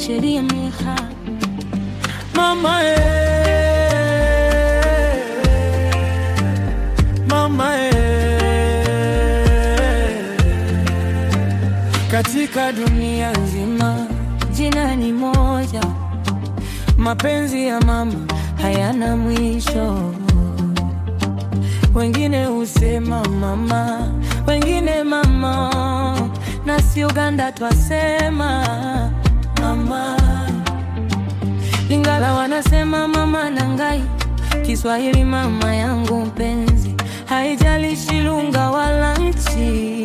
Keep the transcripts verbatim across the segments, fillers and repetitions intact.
sheria miha mama eh mama eh katika dunia nzima jina ni moja, mapenzi ya mama hayana mwisho. Wengine husema mama, wengine mama, na si Uganda twasema mama. Lingala wanasema mama nangai, Kiswahili mama yangu mpenzi, haijalishi lugha wala nchi.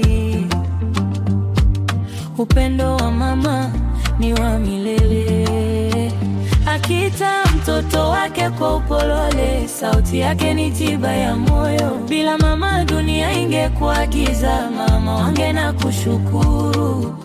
Upendo wa mama ni wa milele. Akita mtoto wake kwa upolole, sauti yake ni tiba ya moyo. Bila mama dunia ingekuwa giza, mama wange na kushukuru.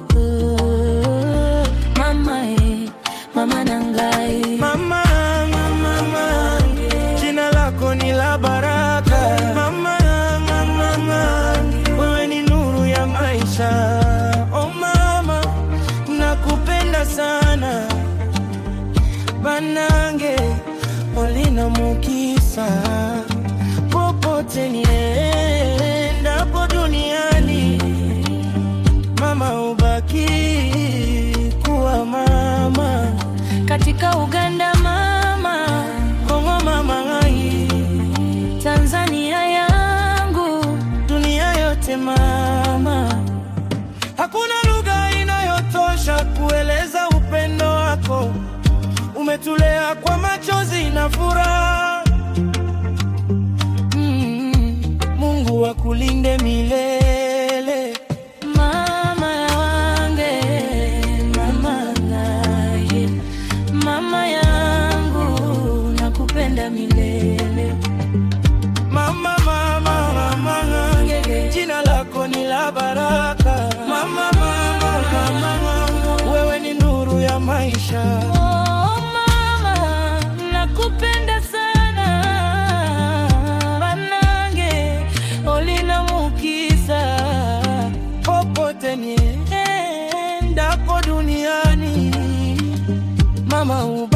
Mama eh, mama nangai. Mama, mama, mama, jina lako ni la baraka. Mama, mama, mama, wewe ni nuru ya maisha. Oh mama, nakupenda sana. Banange olina mukisa, popote niendapo duniani, mama ubaki kuwa mama. Katika Uganda mama, Kongo mama ngai, Tanzania yangu, dunia yote mama. Hakuna lugha inayotosha kueleza upendo wako. Umetulea kwa machozi na furaha. Mm, Mungu akulinde milele. mama wange, mama ngai, mama yangu, nakupenda milele. Mama, mama, mama ngai, jina lako ni la baraka. Mama, mama, mama, wewe ni nuru ya maisha. Nakupenda sana banange olina mukisa, popote niendapo duniani, mama.